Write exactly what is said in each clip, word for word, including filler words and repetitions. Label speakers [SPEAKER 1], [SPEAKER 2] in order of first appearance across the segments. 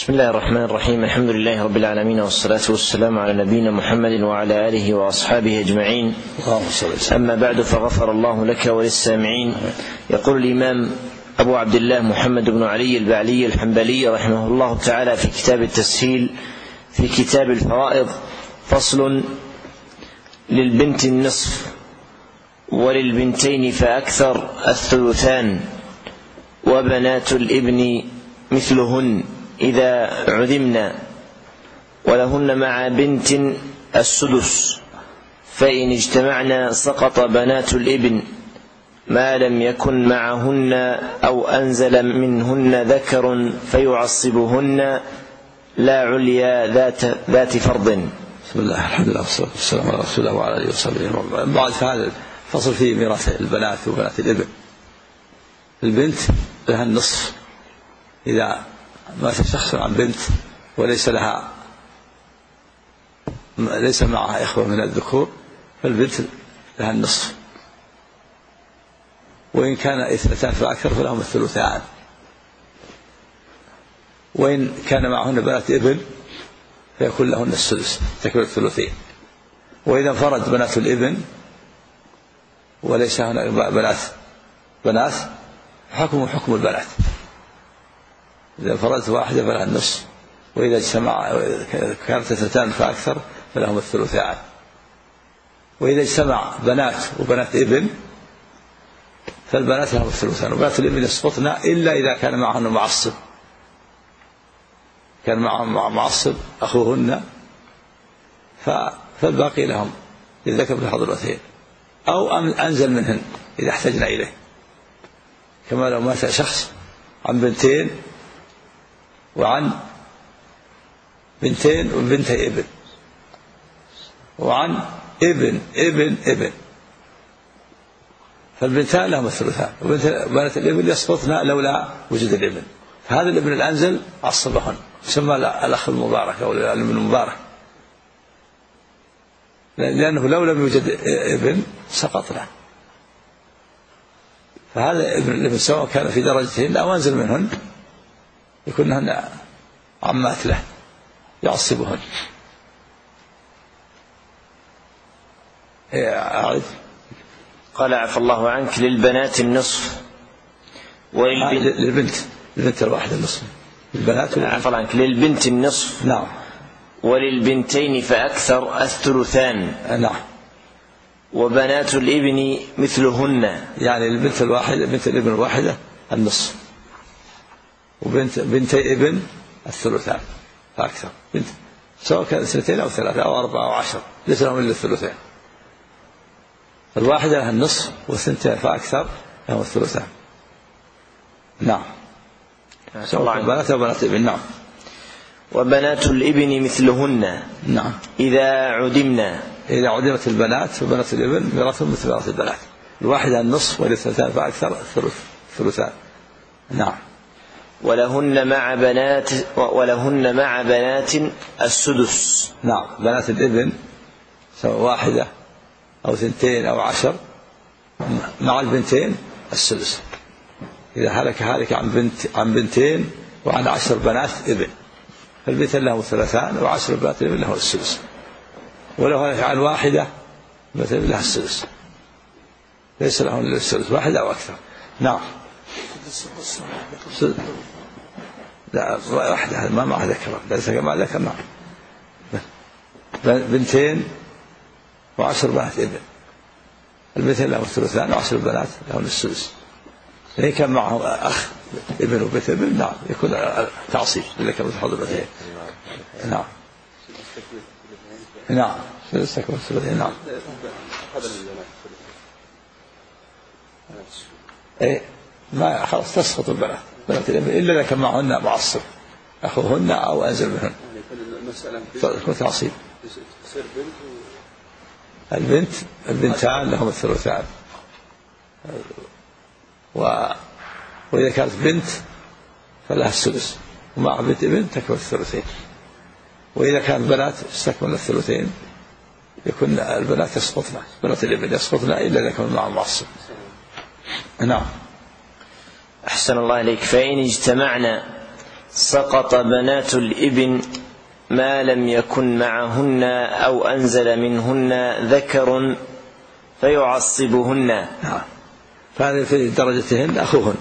[SPEAKER 1] بسم الله الرحمن الرحيم. الحمد لله رب العالمين، والصلاة والسلام على نبينا محمد وعلى آله وأصحابه أجمعين. أما بعد، فغفر الله لك وللسامعين. يقول الإمام أبو عبد الله محمد بن علي البعلي الحنبلي رحمه الله تعالى في كتاب التسهيل في كتاب الفرائض: فصل: للبنت النصف، وللبنتين فأكثر الثلثان، وبنات الابن مثلهن إذا عدمنا، ولهن مع بنت السدس، فإن اجتمعنا سقط بنات الابن ما لم يكن معهن أو أنزل منهن ذكر فيعصبهن لا عليا ذات, ذات فرض.
[SPEAKER 2] بسم الله، الحمد لله والصلاة والسلام على رسول الله وعلى آله وصحبه. بعد فهذا الفصل فيه ميراث البنات وبنات الابن. البنت لها النصف إذا مات شخص عن بنت وليس لها ليس معها إخوة من الذكور، فالبنت لها النصف، وإن كان اثنتان فأكثر فلهم الثلثان، وإن كان معهن بنات ابن فيكون لهن السدس تكمل الثلثين. وإذا انفرد بنات الابن وليس هناك بنات بنات حكم حكم البنات، إذا انفردت واحدة فلها النصف، وإذا اجتمع كانت اثنتان فأكثر فلهم الثلثان. وإذا اجتمع بنات وبنات ابن فالبنات لهم الثلثان، وبنات الابن يسقطن إلا إذا كان معهن معصب، كان معهم معصب أخوهن فالباقي لهم للذكر مثل حظ الأنثيين، أو أنزل منهن إذا احتجنا إليه، كما لو مات شخص عن بنتين وعن بنتين وبنتي ابن وعن ابن ابن ابن فالبنتان لهم الثلثان، وبنات الابن يسقطن لولا وجود الابن، فهذا الابن الأنزل عصبهن، يسمى الأخ المبارك أو الابن المبارك، لأنه لو لم يوجد ابن سقط له. فهذا ابن الابن سواء كان في درجتهن أو أنزل منهن يكونهن عمات له يعصبهن. أعد.
[SPEAKER 1] قال: عفى الله عنك: للبنات النصف، وللبنت
[SPEAKER 2] للبنت البنت الواحدة النصف، البنات
[SPEAKER 1] عفى الله عنك للبنت النصف.
[SPEAKER 2] نعم.
[SPEAKER 1] وللبنتين فأكثر الثلثان.
[SPEAKER 2] نعم.
[SPEAKER 1] وبنات الابن مثلهن،
[SPEAKER 2] يعني البنت الواحدة بنت الابن الواحدة النصف، وبنت بنتي ابن الثلثان فأكثر، بنت سواء كانت اثنتين أو ثلاثة أو أربعة أو عشر ليس لهم إلا الثلثين. الواحدة لها النصف والثنتين فأكثر لهم الثلثان. نعم. سواء بنات أو بنات ابن. نعم.
[SPEAKER 1] وبنات الابن مثلهن.
[SPEAKER 2] نعم.
[SPEAKER 1] إذا عدمنا
[SPEAKER 2] إذا عدمت البنات وبنات الابن ميراثهم مثل ميراث البنات، الواحدة النصف والاثنتان فأكثر الثلث الثلثان. نعم.
[SPEAKER 1] ولهن مع بنات ولهن مع بنات السدس.
[SPEAKER 2] نعم. بنات الابن سواء واحدة أو ثنتين أو عشر مع البنتين السدس، إذا هلك هالك عن بنت عن بنتين وعن عشر بنات ابن فالبنتين لهم الثلثان وعشر بنات الابن لهم السدس، ولو هلك عن واحدة مثل لها السدس ليس لهم إلا السدس، واحدة أو أكثر. نعم. لا واحدة ما معها ذكر، ليس كما ذكر. نعم. بنتين وعشر بنات ابن، البنتين لهم الثلثان وعشر بنات لهم السدس. إن كان معه أخ ابن وبنت ابن نعم يكون تعصيب لذكر مثل حظ الأنثيين. نعم. نعم. استكمل الثلثين. نعم. إيه ما خلاص تسقط البنات بنات الابن إلا إذا كان معهن معصب أخوهن أو أنزل منهن تكون تعصيب. البنت البنتان لهم الثلثان، و... وإذا كانت بنت فلها السدس، ومع بنت ابن تكمل الثلثين. وإذا كانت بنات استكمل الثلثين يكون البنات يسقطن، بنات الابن يسقطن إلا إذا كان معهم معصب. نعم.
[SPEAKER 1] أحسن الله إليك. فإن اجتمعنا سقط بنات الابن ما لم يكن معهن أو أنزل منهن ذكر فيعصبهن.
[SPEAKER 2] فهذه في درجتهن أخوهن،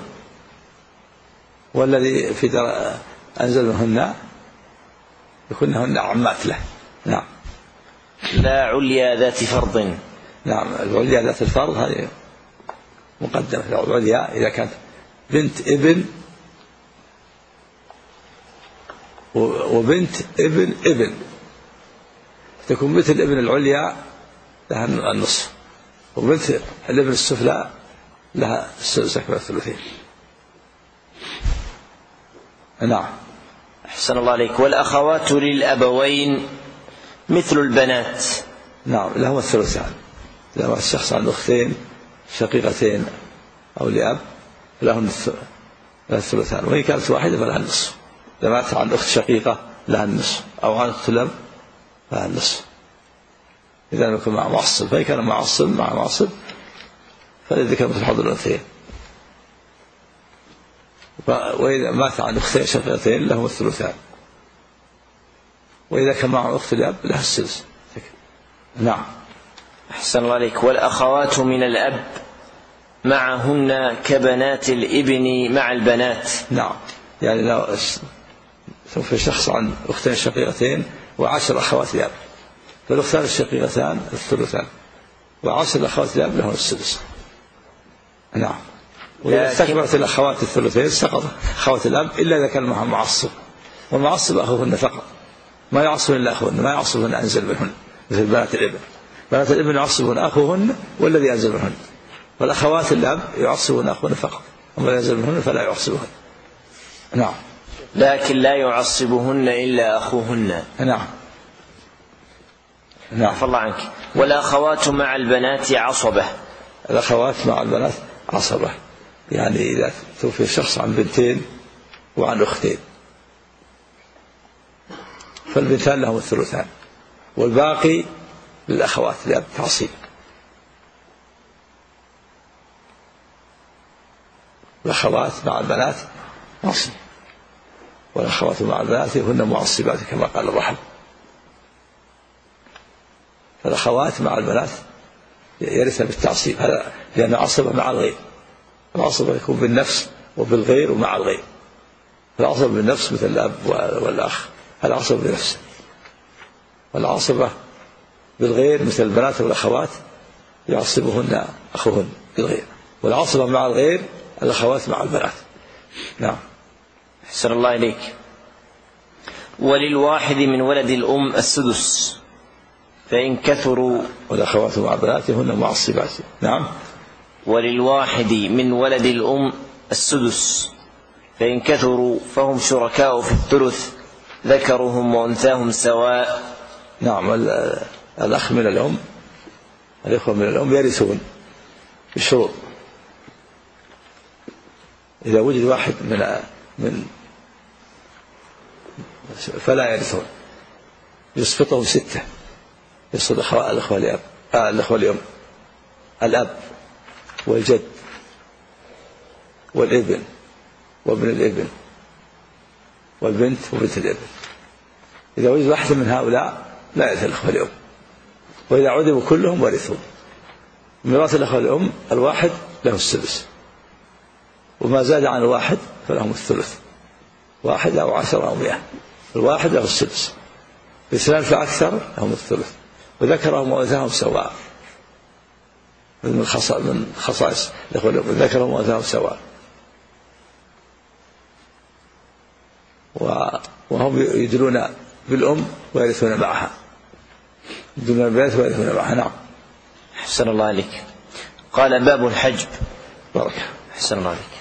[SPEAKER 2] والذي في أنزل منهن يكونهن عمات له. نعم.
[SPEAKER 1] لا عليا ذات فرض.
[SPEAKER 2] نعم، العليا ذات الفرض هذه مقدمة. العليا إذا كانت بنت ابن وبنت ابن ابن تكون بنت الابن العليا لها النصف، وبنت الابن السفلى لها السدس أكمل الثلثين. نعم.
[SPEAKER 1] أحسن الله عليك. والأخوات للأبوين مثل البنات.
[SPEAKER 2] نعم، لهم الثلثان. إذا الشخص عنده أختين شقيقتين أو لأب لهم الثلثان، وإن كانت واحدة فلها النصف. إذا مات عن أخت شقيقة لها النصف، أو عن أخت لأب لها النصف إذا لم يكن مع معصب. فإن كان معصب مع معصب فلذلك مثل حظ الأنثيين. وإذا مات عن أختين شقيقتين لهم الثلثان، وإذا كان مع أخت لأب لها السدس. نعم.
[SPEAKER 1] أحسن الله عليك. والأخوات من الأب معهن كبنات الابن مع البنات.
[SPEAKER 2] نعم، يعني لو في شخص عن أختين شقيقتين وعشر أخوات لأب، فالأختان الشقيقتان الثلثان، وعشر أخوات لأب لهم السدس. نعم. وإذا استكبرت الأخوات الثلثين سقط أخوات الأب إلا إذا كان معهم معصب، والمعصب أخوهن فقط، ما يعصب إلا أخوهن، ما يعصبهن أنزل منهن مثل بنات الابن. بنات الابن يعصبهن أخوهن والذي أنزل منهن، والأخوات الأب يعصبهن أخوهن فقط، وما ينزل منهن فلا يعصبهن. نعم.
[SPEAKER 1] لكن لا يعصبهن إلا أخوهن.
[SPEAKER 2] نعم. نعم.
[SPEAKER 1] عفى الله عنك. والأخوات مع البنات عصبة.
[SPEAKER 2] الأخوات مع البنات عصبة، يعني إذا توفي الشخص عن بنتين وعن أختين فالبنتان لهم الثلثان، والباقي للأخوات لأب تعصيب. الأخوات مع البنات عصب، والأخوات مع البنات هن معصبات كما قال الرحم. فالأخوات مع البنات يرثن بالتعصيب، هذا لأن عصبة مع الغير. العصبة يكون بالنفس وبالغير ومع الغير. العصبة بالنفس مثل الأب والأخ، العصبة بنفسه. والعصبة بالغير مثل البنات والأخوات يعصبهن أخوهن بالغير، والعصبة مع الغير الأخوات مع البنات. نعم.
[SPEAKER 1] أحسن الله إليك. وللواحد من ولد الأم السدس فإن كثروا.
[SPEAKER 2] والأخوات مع البنات هن معصبات. نعم.
[SPEAKER 1] وللواحد من ولد الأم السدس فإن كثروا فهم شركاء في الثلث ذكرهم وأنثاهم سواء.
[SPEAKER 2] نعم. الأخ من الأم الإخوة من الأم يرثون بشروط. إذا وجد واحد من من فلا يرثون، يسقطهم ستة. يسقط الأخوة لأب آه الأخوة لأم، الأب والجد والابن وابن الابن والبنت وبنت الابن. إذا وجد واحد من هؤلاء لا يرث الأخوة لأم، وإذا عدموا كلهم ورثوا. ميراث الأخوة لأم الواحد له السدس، وما زاد عن الواحد فلهم الثلث، واحد أو عشر أو مئة. الواحد له السدس، اثنان فأكثر لهم الثلث، وذكرهم وأنثاهم سواء. من خصائص الأخوة لأم ذكرهم وأنثاهم سواء، وهم يدلون بالأم ويرثون معها، يدلون بالبنات ويرثون معها. نعم.
[SPEAKER 1] أحسن الله عليك. قال باب الحجب.
[SPEAKER 2] بركة.
[SPEAKER 1] أحسن الله عليك.